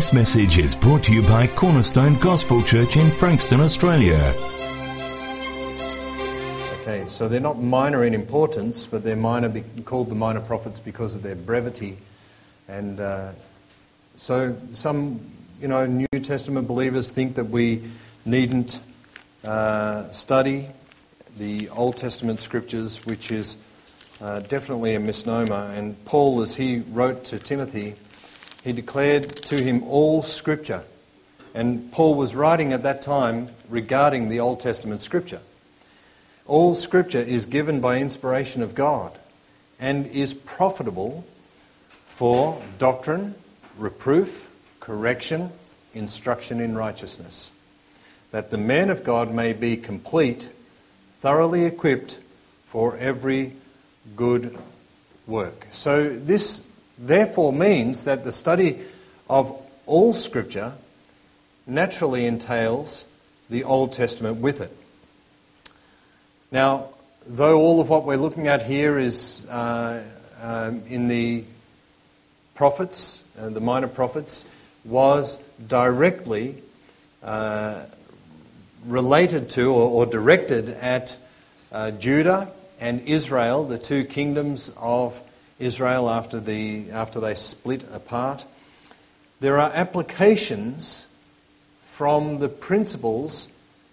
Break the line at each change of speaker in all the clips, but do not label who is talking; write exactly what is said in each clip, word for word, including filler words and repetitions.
This message is brought to you by Cornerstone Gospel Church in Frankston, Australia.
Okay, so they're not minor in importance, but they're minor, be- called the minor prophets because of their brevity. And uh, so some, you know, New Testament believers think that we needn't uh, study the Old Testament scriptures, which is uh, definitely a misnomer. And Paul, as he wrote to Timothy, he declared to him all Scripture. And Paul was writing at that time regarding the Old Testament Scripture. All Scripture is given by inspiration of God and is profitable for doctrine, reproof, correction, instruction in righteousness, that the man of God may be complete, thoroughly equipped for every good work. So this therefore means that the study of all Scripture naturally entails the Old Testament with it. Now, though all of what we're looking at here is uh, um, in the prophets, uh, the minor prophets, was directly uh, related to or, or directed at uh, Judah and Israel, the two kingdoms of Israel after the after they split apart. There are applications from the principles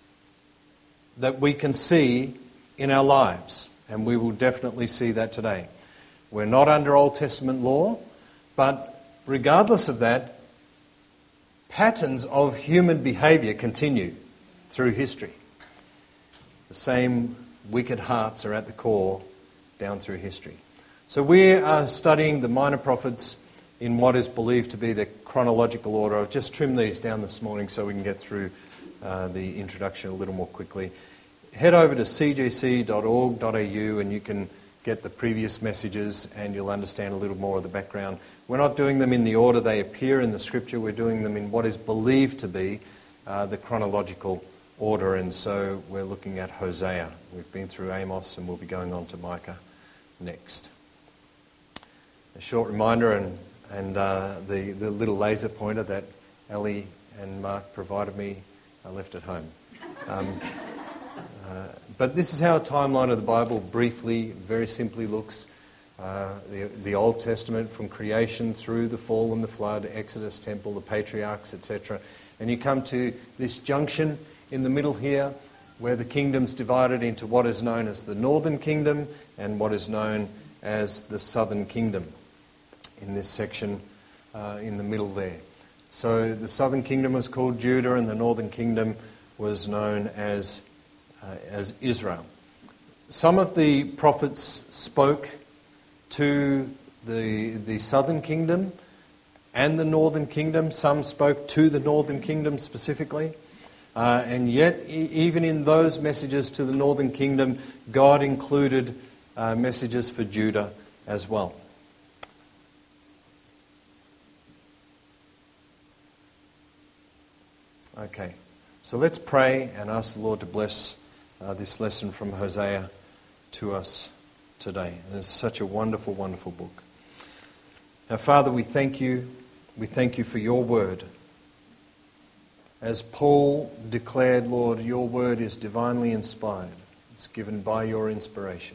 that we can see in our lives, and we will definitely see that today. We're not under Old Testament law, but regardless of that, patterns of human behaviour continue through history. The same wicked hearts are at the core down through history. So we are studying the minor prophets in what is believed to be the chronological order. I've just trimmed these down this morning so we can get through uh, the introduction a little more quickly. Head over to c g c dot org dot a u and you can get the previous messages and you'll understand a little more of the background. We're not doing them in the order they appear in the Scripture. We're doing them in what is believed to be uh, the chronological order, and so we're looking at Hosea. We've been through Amos and we'll be going on to Micah next. A short reminder and, and uh, the, the little laser pointer that Ellie and Mark provided me, I left at home. Um, uh, but this is how a timeline of the Bible briefly, very simply looks. Uh, the, the Old Testament from creation through the fall and the flood, Exodus, temple, the patriarchs, et cetera. And you come to this junction in the middle here where the kingdom's divided into what is known as the northern kingdom and what is known as the southern kingdom in this section uh, in the middle there. So the southern kingdom was called Judah and the northern kingdom was known as uh, as Israel. Some of the prophets spoke to the the southern kingdom and the northern kingdom. Some spoke to the northern kingdom specifically. Uh, and yet, e- even in those messages to the northern kingdom, God included uh, messages for Judah as well. Okay, so let's pray and ask the Lord to bless uh, this lesson from Hosea to us today. And it's such a wonderful, wonderful book. Now, Father, we thank you. We thank you for your word. As Paul declared, Lord, your word is divinely inspired. It's given by your inspiration.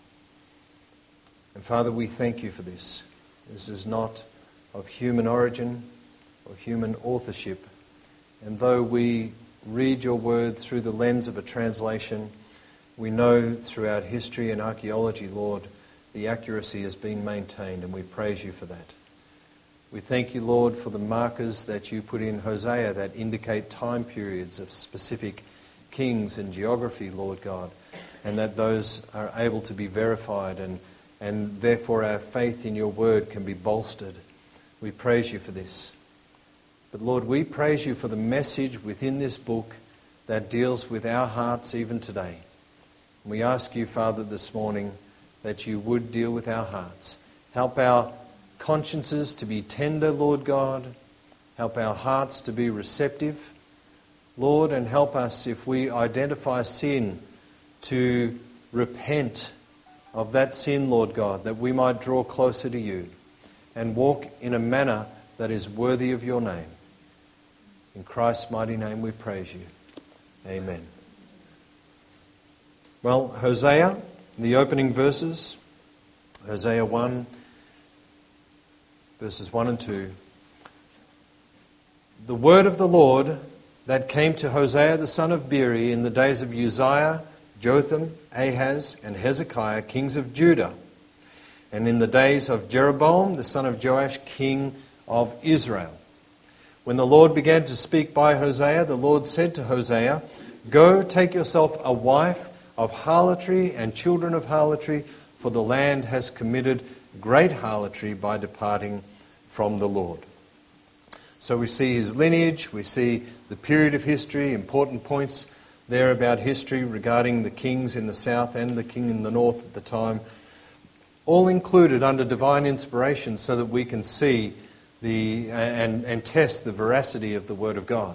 And Father, we thank you for this. This is not of human origin or human authorship. And though we read your word through the lens of a translation, we know throughout history and archaeology, Lord, the accuracy has been maintained, and we praise you for that. We thank you, Lord, for the markers that you put in Hosea that indicate time periods of specific kings and geography, Lord God, and that those are able to be verified, and, and therefore our faith in your word can be bolstered. We praise you for this. But Lord, we praise you for the message within this book that deals with our hearts even today. And we ask you, Father, this morning that you would deal with our hearts. Help our consciences to be tender, Lord God. Help our hearts to be receptive, Lord, and help us if we identify sin to repent of that sin, Lord God, that we might draw closer to you and walk in a manner that is worthy of your name. In Christ's mighty name we praise you. Amen. Well, Hosea, the opening verses, Hosea one, verses one and two. The word of the Lord that came to Hosea the son of Beeri in the days of Uzziah, Jotham, Ahaz, and Hezekiah, kings of Judah, and in the days of Jeroboam the son of Joash, king of Israel. When the Lord began to speak by Hosea, the Lord said to Hosea, "Go, take yourself a wife of harlotry and children of harlotry, for the land has committed great harlotry by departing from the Lord." So we see his lineage, we see the period of history, important points there about history regarding the kings in the south and the king in the north at the time, all included under divine inspiration so that we can see the and, and test the veracity of the Word of God.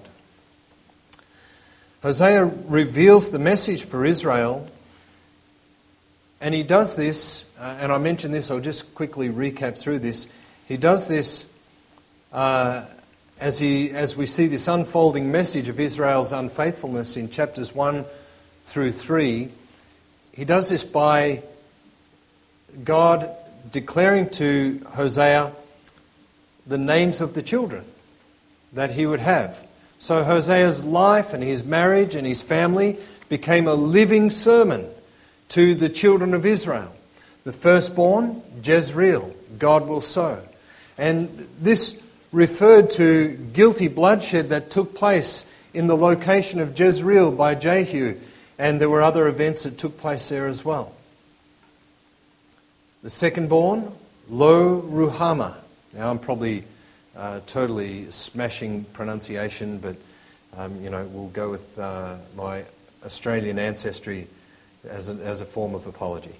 Hosea reveals the message for Israel, and he does this, uh, and I mentioned this, I'll just quickly recap through this. He does this uh, as he as we see this unfolding message of Israel's unfaithfulness in chapters one through three. He does this by God declaring to Hosea the names of the children that he would have. So Hosea's life and his marriage and his family became a living sermon to the children of Israel. The firstborn, Jezreel, God will sow. And this referred to guilty bloodshed that took place in the location of Jezreel by Jehu, and there were other events that took place there as well. The second-born, Lo Ruhamah. Now I'm probably uh, totally smashing pronunciation, but um, you know we'll go with uh, my Australian ancestry as a, as a form of apology.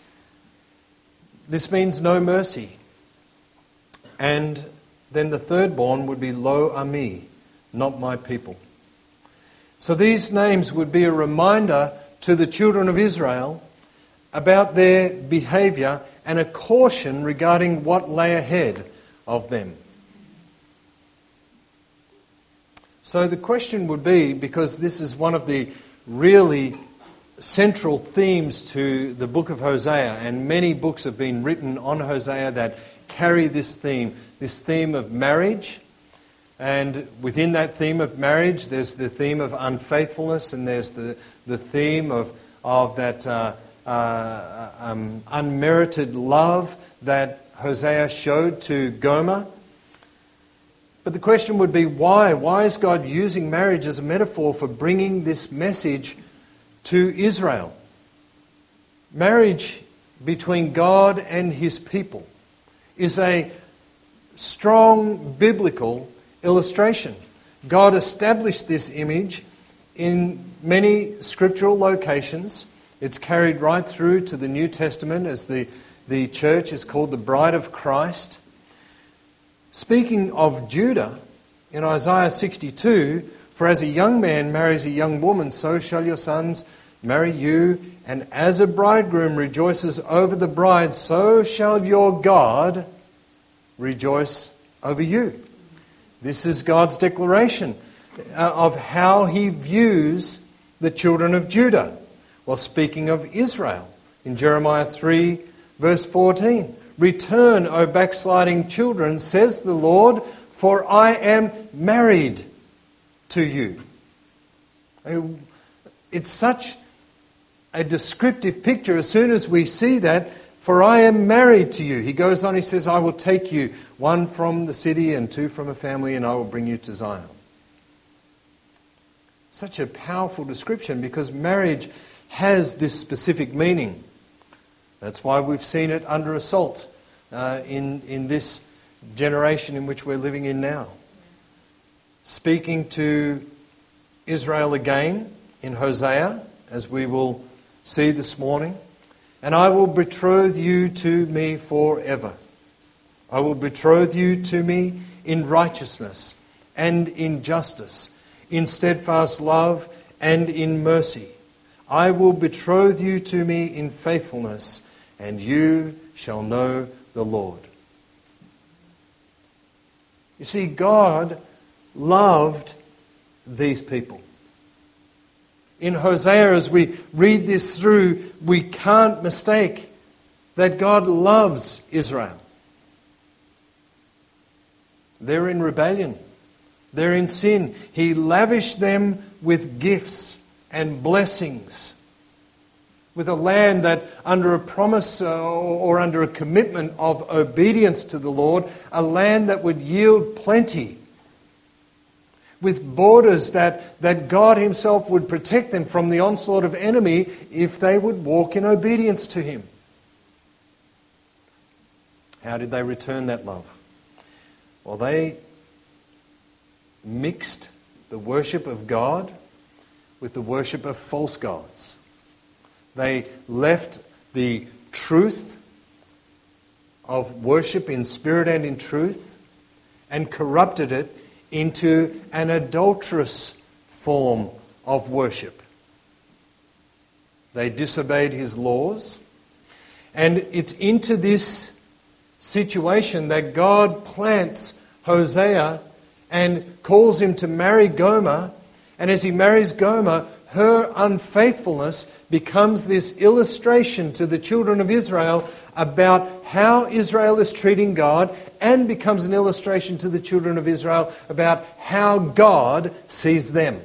This means no mercy. And then the third-born would be Lo Ami, not my people. So these names would be a reminder to the children of Israel about their behavior and a caution regarding what lay ahead of them. So the question would be, because this is one of the really central themes to the book of Hosea, and many books have been written on Hosea that carry this theme, this theme of marriage. And within that theme of marriage, there's the theme of unfaithfulness, and there's the, the theme of, of that uh, uh, um, unmerited love that Hosea showed to Gomer. But the question would be, why? Why is God using marriage as a metaphor for bringing this message to Israel? Marriage between God and His people is a strong biblical illustration. God established this image in many scriptural locations. It's carried right through to the New Testament as the, the church is called the bride of Christ. Speaking of Judah, in Isaiah sixty-two, "For as a young man marries a young woman, so shall your sons marry you, and as a bridegroom rejoices over the bride, so shall your God rejoice over you." This is God's declaration of how He views the children of Judah. While speaking of Israel, in Jeremiah three, verse fourteen, "Return, O backsliding children, says the Lord, for I am married to you." It's such a descriptive picture. As soon as we see that, "For I am married to you." He goes on, he says, "I will take you, one from the city and two from a family, and I will bring you to Zion." Such a powerful description, because marriage has this specific meaning. That's why we've seen it under assault uh, in, in this generation in which we're living in now. Speaking to Israel again in Hosea, as we will see this morning, "And I will betroth you to me forever. I will betroth you to me in righteousness and in justice, in steadfast love and in mercy. I will betroth you to me in faithfulness, and you shall know the Lord." You see, God loved these people. In Hosea, as we read this through, we can't mistake that God loves Israel. They're in rebellion. They're in sin. He lavished them with gifts and blessings, with a land that under a promise or under a commitment of obedience to the Lord, a land that would yield plenty, with borders that, that God Himself would protect them from the onslaught of enemy if they would walk in obedience to Him. How did they return that love? Well, they mixed the worship of God with the worship of false gods. They left the truth of worship in spirit and in truth and corrupted it into an adulterous form of worship. They disobeyed His laws, and it's into this situation that God plants Hosea and calls him to marry Gomer, and as he marries Gomer, her unfaithfulness becomes this illustration to the children of Israel about how Israel is treating God, and becomes an illustration to the children of Israel about how God sees them.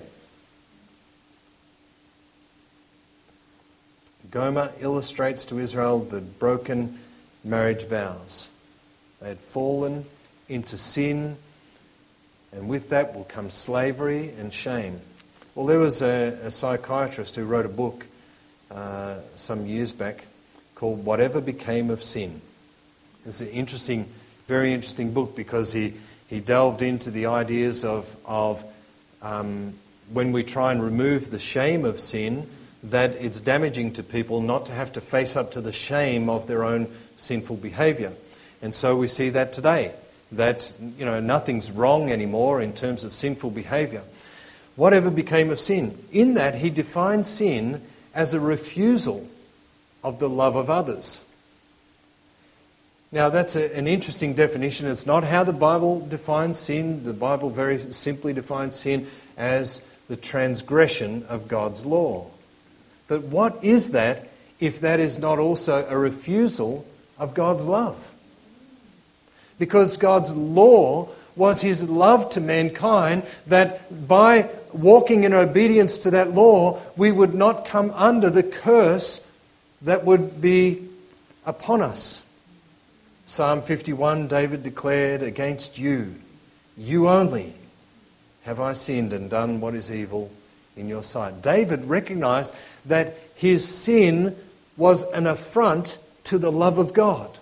Gomer illustrates to Israel the broken marriage vows. They had fallen into sin, and with that will come slavery and shame. Well, there was a, a psychiatrist who wrote a book uh, some years back called Whatever Became of Sin. It's an interesting, very interesting book because he, he delved into the ideas of, of um, when we try and remove the shame of sin, that it's damaging to people not to have to face up to the shame of their own sinful behaviour. And so we see that today, that you know nothing's wrong anymore in terms of sinful behaviour. Whatever became of sin? In that he defines sin as a refusal of the love of others. Now that's a, an interesting definition. It's not how the Bible defines sin. The Bible very simply defines sin as the transgression of God's law. But what is that if that is not also a refusal of God's love? Because God's law was His love to mankind, that by walking in obedience to that law, we would not come under the curse that would be upon us. Psalm fifty-one, David declared, "Against you, you only, have I sinned and done what is evil in your sight." David recognized that his sin was an affront to the love of God.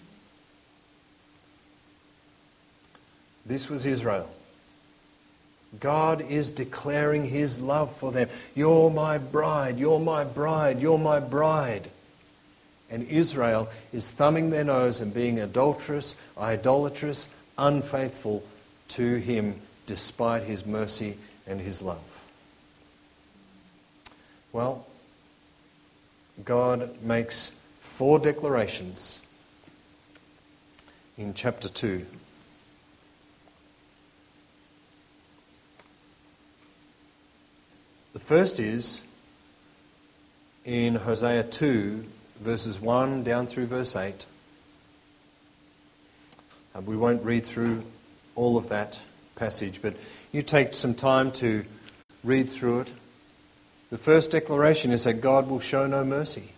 This was Israel. God is declaring His love for them. You're my bride, you're my bride, you're my bride. And Israel is thumbing their nose and being adulterous, idolatrous, unfaithful to Him despite His mercy and His love. Well, God makes four declarations in chapter two. The first is in Hosea two, verses one down through verse eight. Uh, we won't read through all of that passage, but you take some time to read through it. The first declaration is that God will show no mercy.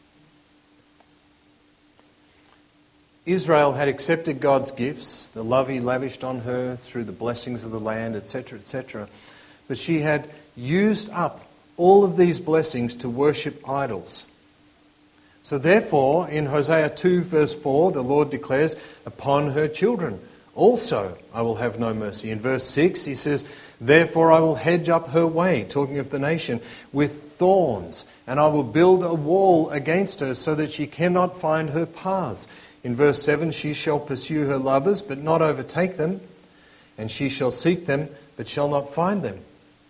Israel had accepted God's gifts, the love He lavished on her through the blessings of the land, et cetera, et cetera. But she had used up all of these blessings to worship idols. So therefore, in Hosea two verse four, the Lord declares, "Upon her children also I will have no mercy." In verse six he says, "Therefore I will hedge up her way," talking of the nation, "with thorns, and I will build a wall against her so that she cannot find her paths." In verse seven, "She shall pursue her lovers, but not overtake them, and she shall seek them, but shall not find them."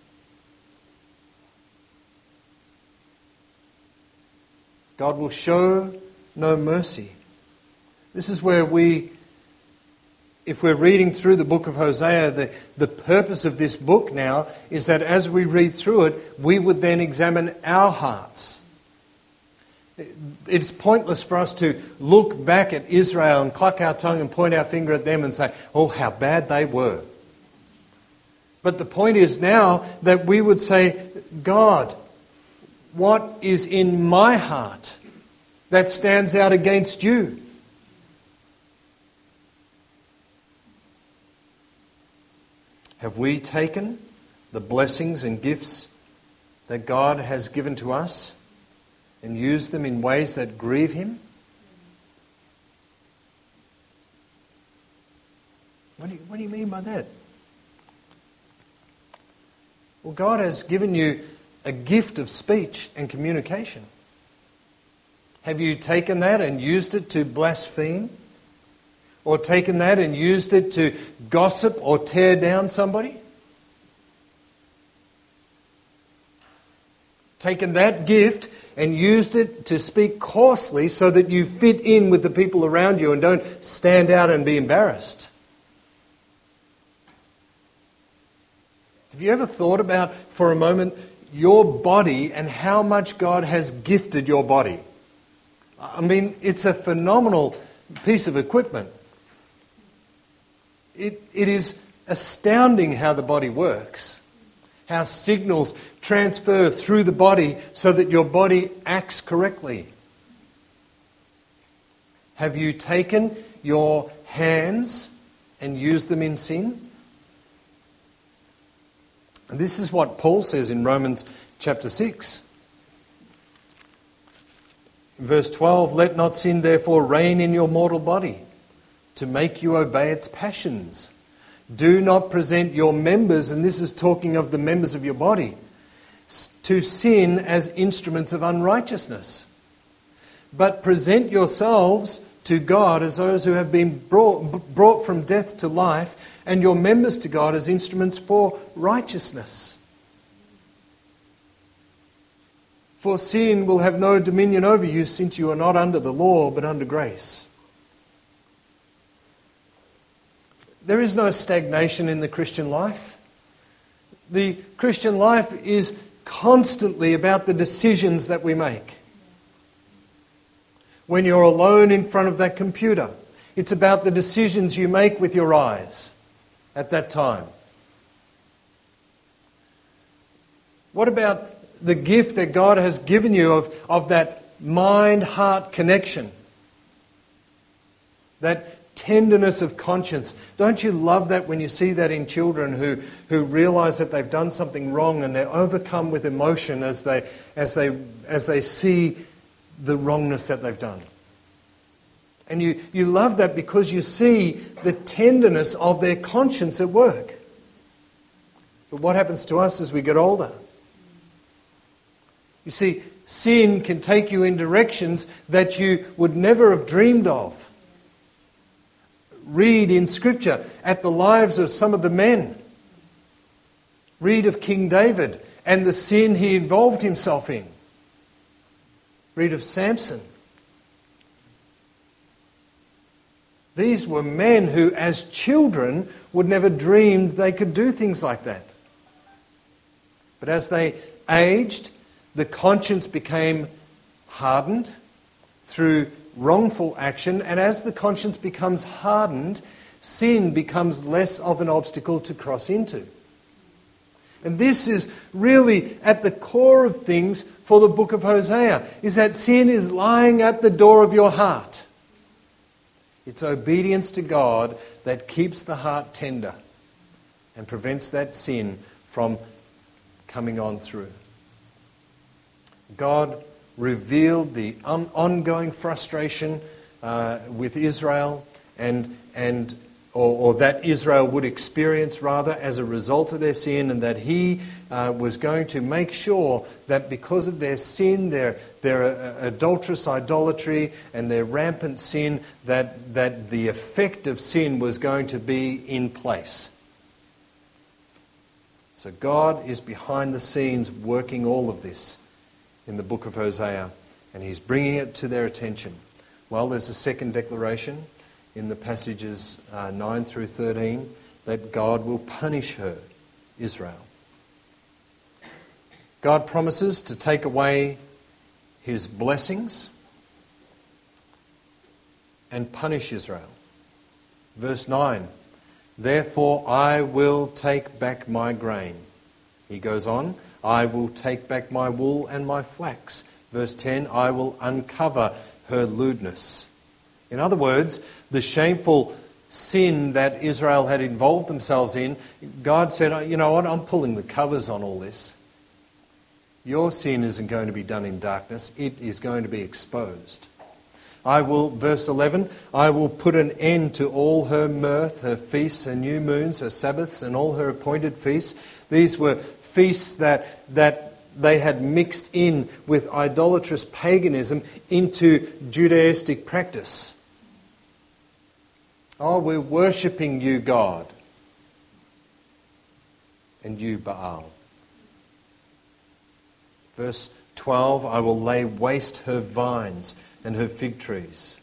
God will show no mercy. This is where we if we're reading through the book of Hosea, the, the purpose of this book now is that as we read through it, we would then examine our hearts. It's pointless for us to look back at Israel and cluck our tongue and point our finger at them and say, oh, how bad they were. But the point is now that we would say, God, what is in my heart that stands out against you? Have we taken the blessings and gifts that God has given to us and used them in ways that grieve Him? What do you, what do you mean by that? Well, God has given you a gift of speech and communication. Have you taken that and used it to blaspheme? Or taken that and used it to gossip or tear down somebody? Taken that gift and used it to speak coarsely so that you fit in with the people around you and don't stand out and be embarrassed? Have you ever thought about, for a moment, your body and how much God has gifted your body? I mean, it's a phenomenal piece of equipment. It, it is astounding how the body works, how signals transfer through the body so that your body acts correctly. Have you taken your hands and used them in sin? And this is what Paul says in Romans chapter six. Verse twelve, let not sin therefore reign in your mortal body, to make you obey its passions. Do not present your members, and this is talking of the members of your body, to sin as instruments of unrighteousness. But present yourselves to God as those who have been brought, brought from death to life, and your members to God as instruments for righteousness. For sin will have no dominion over you, since you are not under the law, but under grace. There is no stagnation in the Christian life. The Christian life is constantly about the decisions that we make. When you're alone in front of that computer, it's about the decisions you make with your eyes at that time. What about the gift that God has given you of, of that mind-heart connection? That tenderness of conscience. Don't you love that when you see that in children who, who realize that they've done something wrong and they're overcome with emotion as they, as they, as they see the wrongness that they've done? And you, you love that because you see the tenderness of their conscience at work. But what happens to us as we get older? You see, sin can take you in directions that you would never have dreamed of. Read in Scripture at the lives of some of the men. Read of King David and the sin he involved himself in. Read of Samson. These were men who, as children, would never dreamed they could do things like that. But as they aged, the conscience became hardened through wrongful action, and as the conscience becomes hardened, sin becomes less of an obstacle to cross into. And this is really at the core of things for the book of Hosea, is that sin is lying at the door of your heart. It's obedience to God that keeps the heart tender and prevents that sin from coming on through. God revealed the on- ongoing frustration uh, with Israel and and or, or that Israel would experience rather as a result of their sin, and that He uh, was going to make sure that because of their sin, their their uh, adulterous idolatry and their rampant sin, that that the effect of sin was going to be in place. So God is behind the scenes working all of this in the book of Hosea, and He's bringing it to their attention. Well, there's a second declaration in the passages uh, nine through thirteen that God will punish her, Israel. God promises to take away his blessings and punish Israel. Verse nine, therefore I will take back my grain. He goes on, I will take back my wool and my flax. Verse ten, I will uncover her lewdness. In other words, the shameful sin that Israel had involved themselves in, God said, you know what, I'm pulling the covers on all this. Your sin isn't going to be done in darkness, it is going to be exposed. I will, verse eleven, I will put an end to all her mirth, her feasts, her new moons, her Sabbaths, and all her appointed feasts. These were feasts that, that they had mixed in with idolatrous paganism into Judaistic practice. Oh, we're worshipping you, God, and you, Baal. Verse twelve, I will lay waste her vines and her fig trees,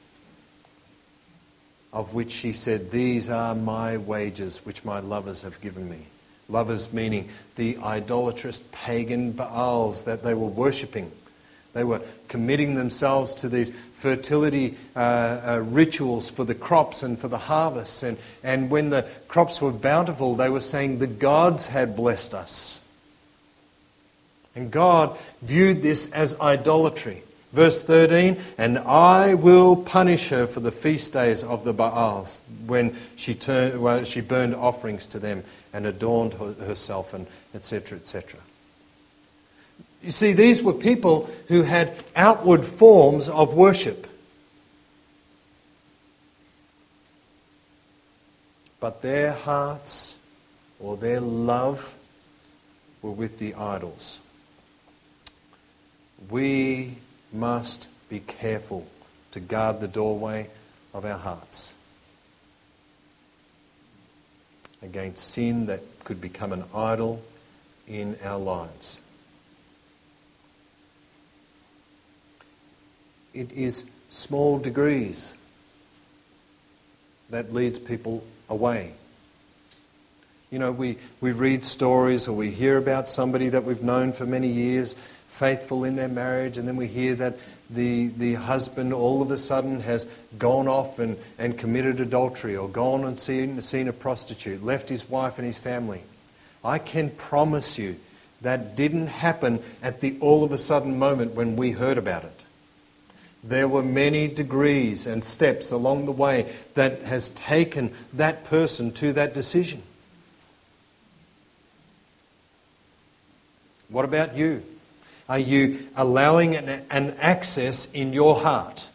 of which she said, these are my wages which my lovers have given me. Lovers meaning the idolatrous pagan Baals that they were worshipping. They were committing themselves to these fertility uh, uh, rituals for the crops and for the harvests. And, and when the crops were bountiful, they were saying the gods had blessed us. And God viewed this as idolatry. Verse thirteen, and I will punish her for the feast days of the Baals, when she turned, well, she burned offerings to them and adorned her, herself, and et cetera, et cetera. You see, these were people who had outward forms of worship. But their hearts or their love were with the idols. We must be careful to guard the doorway of our hearts against sin that could become an idol in our lives. It is small degrees that leads people away. You know, we, we read stories or we hear about somebody that we've known for many years, faithful in their marriage, and then we hear that the, the husband all of a sudden has gone off and, and committed adultery, or gone and seen, seen a prostitute, left his wife and his family. I can promise you that didn't happen at the all of a sudden moment when we heard about it. There were many degrees and steps along the way that has taken that person to that decision. What about you? Are you allowing an, an access in your heart?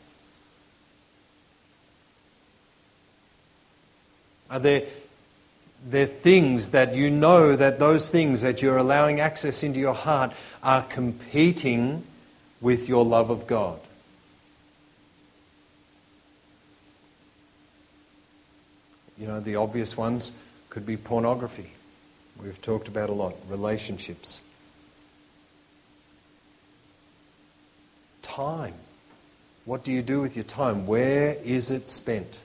Are there, there things that you know that those things that you're allowing access into your heart are competing with your love of God? You know, the obvious ones could be pornography. We've talked about a lot. Relationships. Time. What do you do with your time? Where is it spent?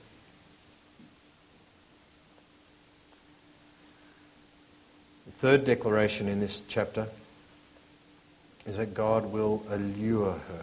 The third declaration in this chapter is that God will allure her.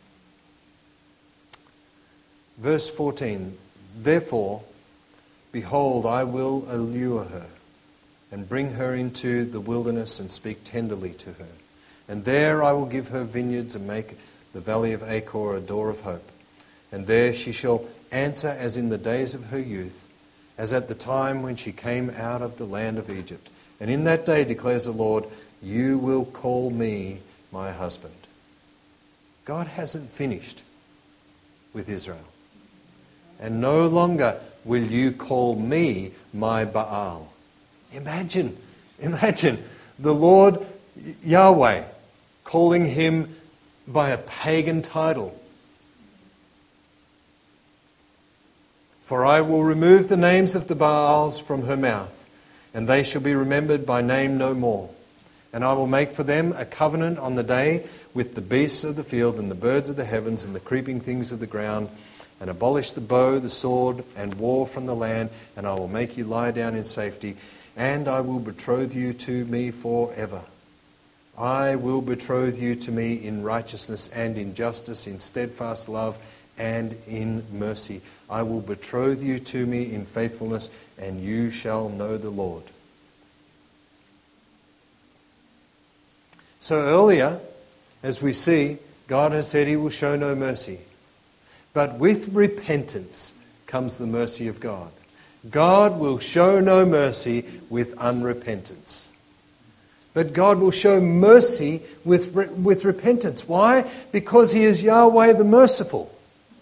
Verse fourteen, therefore, behold, I will allure her and bring her into the wilderness and speak tenderly to her. And there I will give her vineyards and make the valley of Achor a door of hope. And there she shall answer as in the days of her youth, as at the time when she came out of the land of Egypt. And in that day, declares the Lord, you will call me my husband. God hasn't finished with Israel. And no longer will you call me my Baal. Imagine, imagine the Lord Yahweh calling him by a pagan title. For I will remove the names of the Baals from her mouth, and they shall be remembered by name no more. And I will make for them a covenant on the day with the beasts of the field and the birds of the heavens and the creeping things of the ground, and abolish the bow, the sword, and war from the land, and I will make you lie down in safety, and I will betroth you to me forever. I will betroth you to me in righteousness and in justice, in steadfast love and in mercy. I will betroth you to me in faithfulness, and you shall know the Lord. So earlier, as we see, God has said he will show no mercy. But with repentance comes the mercy of God. God will show no mercy with unrepentance. But God will show mercy with, with repentance. Why? Because he is Yahweh the merciful.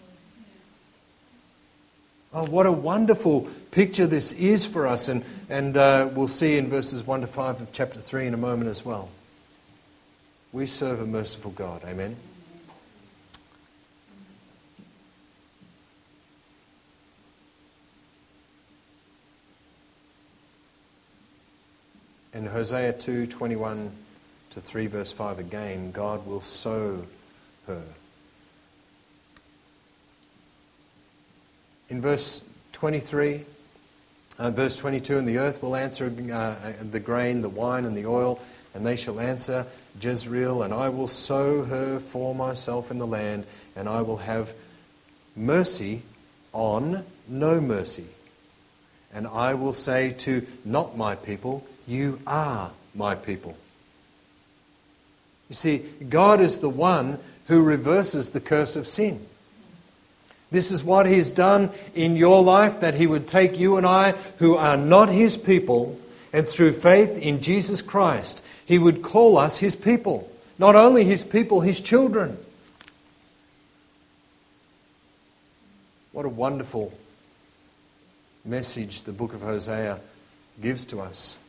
Oh, what a wonderful picture this is for us. And, and uh, we'll see in verses one to five of chapter three in a moment as well. We serve a merciful God. Amen. In Hosea two, twenty-one to three, verse five again, God will sow her. In verse twenty-three, uh, verse twenty-two, and the earth will answer uh, the grain, the wine, and the oil, and they shall answer Jezreel, and I will sow her for myself in the land, and I will have mercy on no mercy. And I will say to not my people, you are my people. You see, God is the one who reverses the curse of sin. This is what he's done in your life, that he would take you and I, who are not his people, and through faith in Jesus Christ, he would call us his people. Not only his people, his children. What a wonderful message the book of Hosea gives to us.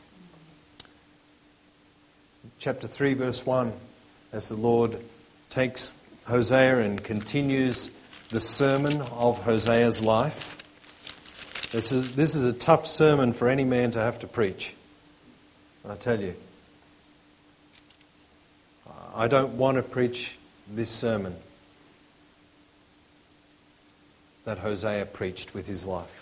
Chapter three, verse one, as the Lord takes Hosea and continues the sermon of Hosea's life. This is, this is a tough sermon for any man to have to preach, I tell you. I don't want to preach this sermon that Hosea preached with his life.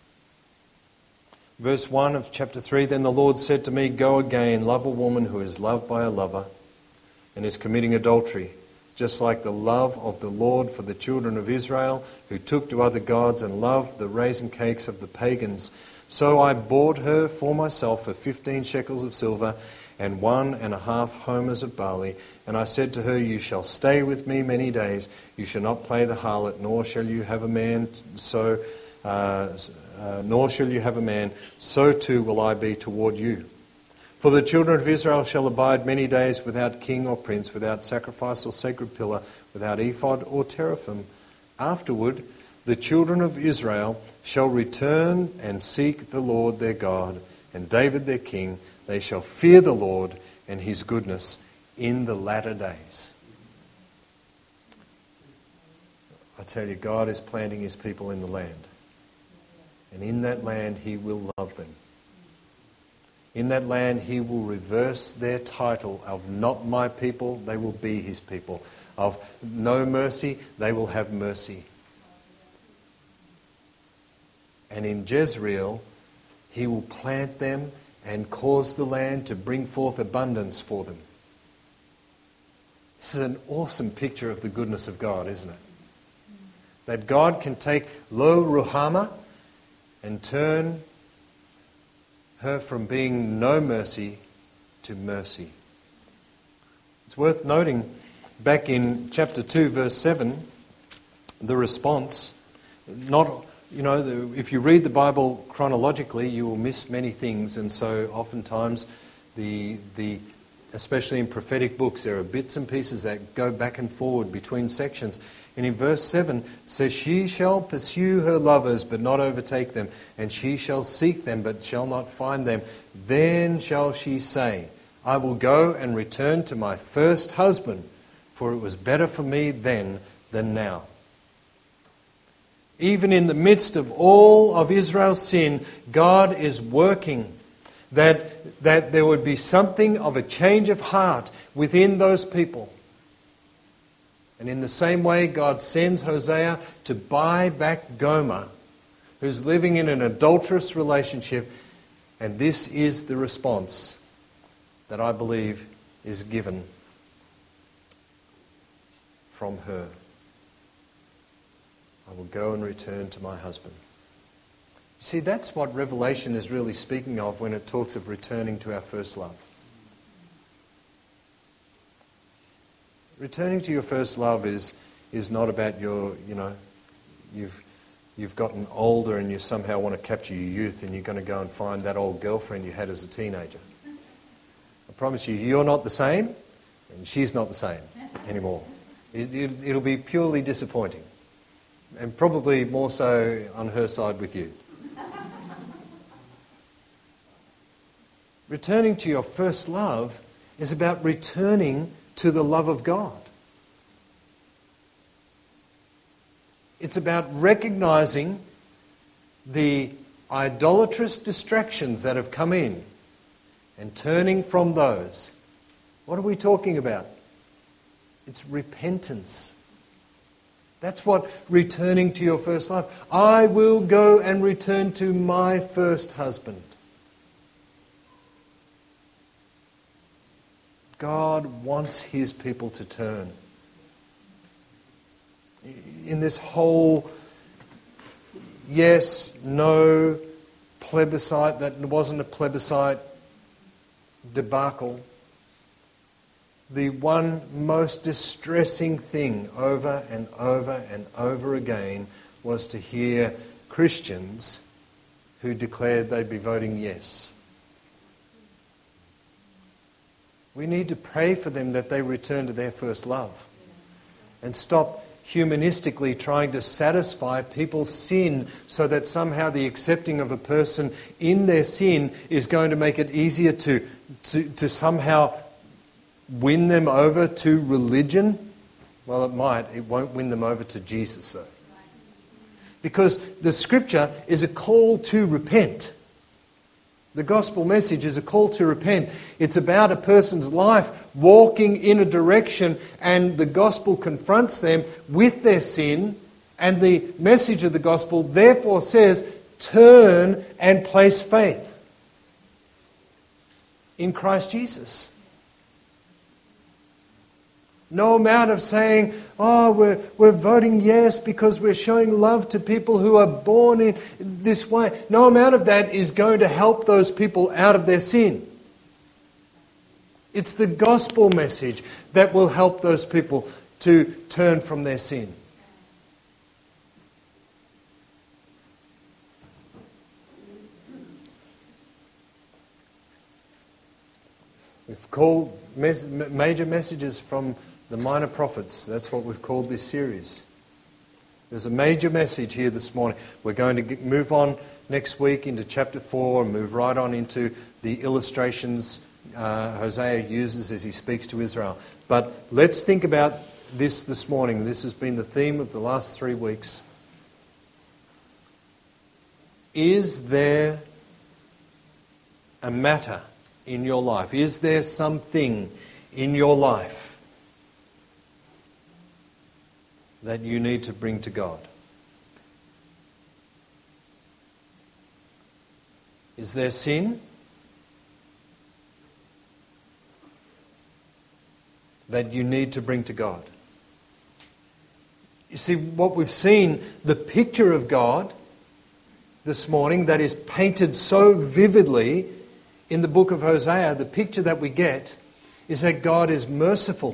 Verse one of chapter three, then the Lord said to me, go again, love a woman who is loved by a lover and is committing adultery, just like the love of the Lord for the children of Israel, who took to other gods and loved the raisin cakes of the pagans. So I bought her for myself for fifteen shekels of silver and one and a half homers of barley. And I said to her, you shall stay with me many days. You shall not play the harlot, nor shall you have a man so... Uh, uh, nor shall you have a man, so too will I be toward you. For the children of Israel shall abide many days without king or prince, without sacrifice or sacred pillar, without ephod or teraphim. Afterward, the children of Israel shall return and seek the Lord their God, and David their king. They shall fear the Lord and his goodness in the latter days. I tell you, God is planting his people in the land. And in that land, he will love them. In that land, he will reverse their title of not my people, they will be his people. Of no mercy, they will have mercy. And in Jezreel, he will plant them and cause the land to bring forth abundance for them. This is an awesome picture of the goodness of God, isn't it? That God can take Lo Ruhamah and turn her from being no mercy to mercy. It's worth noting back in chapter two, verse seven, the response. Not, you know, the, if you read the Bible chronologically, you will miss many things, and so oftentimes the the especially in prophetic books, there are bits and pieces that go back and forward between sections. And in verse seven, it says, she shall pursue her lovers, but not overtake them, and she shall seek them, but shall not find them. Then shall she say, I will go and return to my first husband, for it was better for me then than now. Even in the midst of all of Israel's sin, God is working that, that there would be something of a change of heart within those people. And in the same way, God sends Hosea to buy back Gomer, who's living in an adulterous relationship. And this is the response that I believe is given from her. I will go and return to my husband. You see, that's what Revelation is really speaking of when it talks of returning to our first love. Returning to your first love is is not about your, you know, you've you've gotten older and you somehow want to capture your youth and you're going to go and find that old girlfriend you had as a teenager. I promise you, you're not the same and she's not the same anymore. It, it, it'll be purely disappointing. And probably more so on her side with you. Returning to your first love is about returning to the love of God. It's about recognizing the idolatrous distractions that have come in and turning from those. What are we talking about? It's repentance. That's what returning to your first love. I will go and return to my first husband. God wants His people to turn. In this whole yes, no plebiscite that wasn't a plebiscite debacle, the one most distressing thing over and over and over again was to hear Christians who declared they'd be voting yes. We need to pray for them that they return to their first love and stop humanistically trying to satisfy people's sin so that somehow the accepting of a person in their sin is going to make it easier to, to, to somehow win them over to religion. Well, it might. It won't win them over to Jesus, though. Because the Scripture is a call to repent. The gospel message is a call to repent. It's about a person's life walking in a direction, and the gospel confronts them with their sin, and the message of the gospel therefore says, turn and place faith in Christ Jesus. No amount of saying, oh, we're, we're voting yes because we're showing love to people who are born in this way. No amount of that is going to help those people out of their sin. It's the gospel message that will help those people to turn from their sin. We've called mes- major messages from the minor prophets. That's what we've called this series. There's a major message here this morning. We're going to get, move on next week into chapter four and move right on into the illustrations uh, Hosea uses as he speaks to Israel. But let's think about this this morning. This has been the theme of the last three weeks. Is there a matter in your life? Is there something in your life that you need to bring to God? Is there sin that you need to bring to God? You see, what we've seen, the picture of God this morning that is painted so vividly in the book of Hosea, the picture that we get is that God is merciful.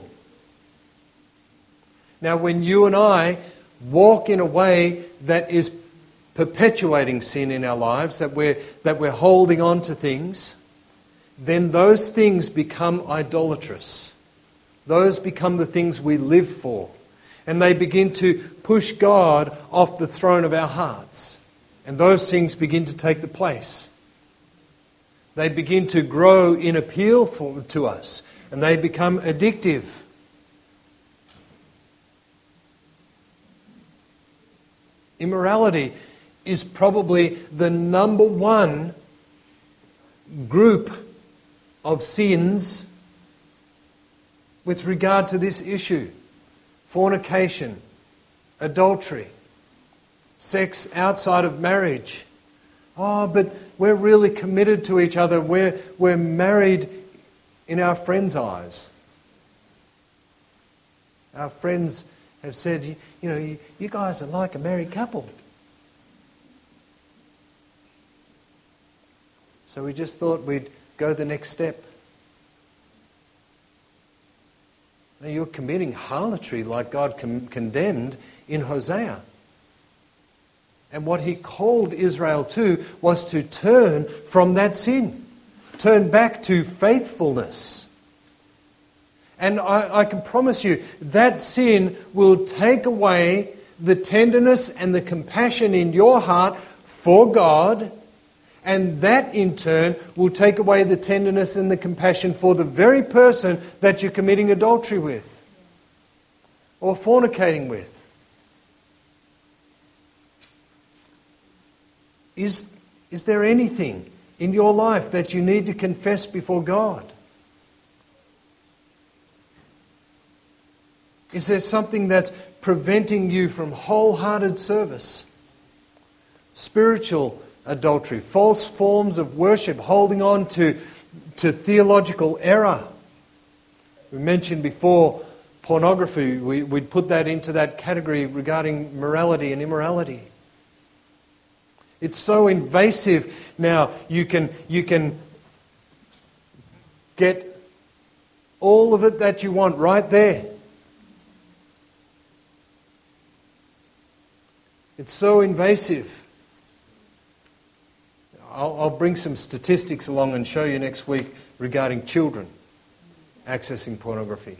Now, when you and I walk in a way that is perpetuating sin in our lives, that we're, that we're holding on to things, then those things become idolatrous. Those become the things we live for. And they begin to push God off the throne of our hearts. And those things begin to take the place. They begin to grow in appeal for, to us. And they become addictive. Immorality is probably the number one group of sins with regard to this issue. fornication, adultery, sex outside of marriage. Oh, but we're really committed to each other. We're, we're married in our friends' eyes. Our friends have said, you, you know, you, you guys are like a married couple. So we just thought we'd go the next step. Now you're committing harlotry like God con- condemned in Hosea. And what he called Israel to was to turn from that sin. Turn back to faithfulness. And I, I can promise you, that sin will take away the tenderness and the compassion in your heart for God. And that in turn will take away the tenderness and the compassion for the very person that you're committing adultery with. Or fornicating with. Is, is there anything in your life that you need to confess before God? Is there something that's preventing you from wholehearted service? Spiritual adultery, false forms of worship, holding on to, to theological error. We mentioned before pornography. We, we'd put that into that category regarding morality and immorality. It's so invasive now. You can, you can get all of it that you want right there. It's so invasive. I'll, I'll bring some statistics along and show you next week regarding children accessing pornography.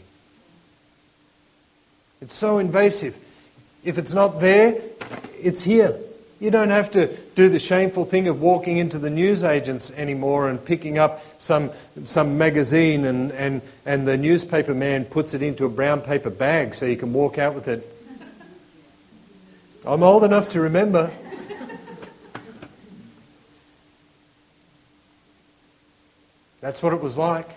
It's so invasive. If it's not there, it's here. You don't have to do the shameful thing of walking into the newsagents anymore and picking up some some magazine and, and, and the newspaper man puts it into a brown paper bag so you can walk out with it. I'm old enough to remember. That's what it was like.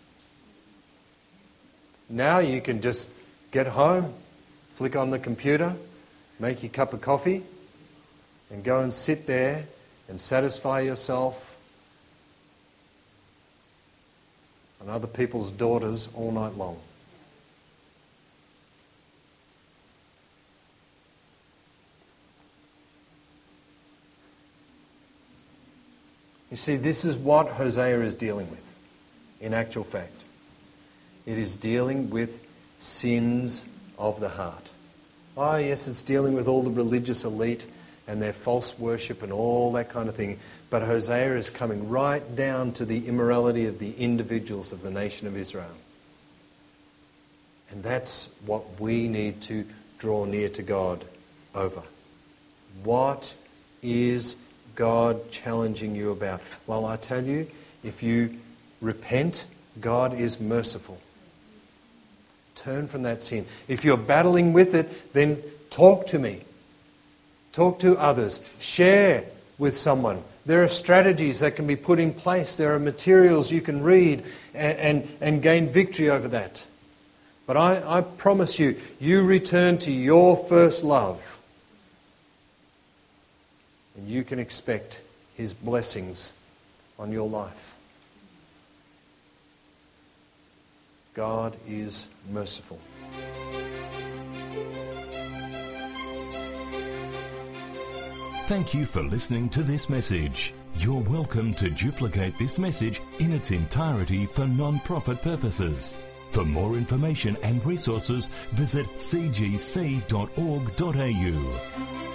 Now you can just get home, flick on the computer, make your cup of coffee, and go and sit there and satisfy yourself on other people's daughters all night long. You see, this is what Hosea is dealing with, in actual fact. It is dealing with sins of the heart. Oh, yes, it's dealing with all the religious elite and their false worship and all that kind of thing. But Hosea is coming right down to the immorality of the individuals of the nation of Israel. And that's what we need to draw near to God over. What is God challenging you about? Well, I tell you, if you repent, God is merciful. Turn from that sin. If you're battling with it, then talk to me. Talk to others. Share with someone. There are strategies that can be put in place. There are materials you can read and, and, and gain victory over that. But I, I promise you, you return to your first love. And you can expect His blessings on your life. God is merciful.
Thank you for listening to this message. You're welcome to duplicate this message in its entirety for non-profit purposes. For more information and resources, visit c g c dot org dot a u.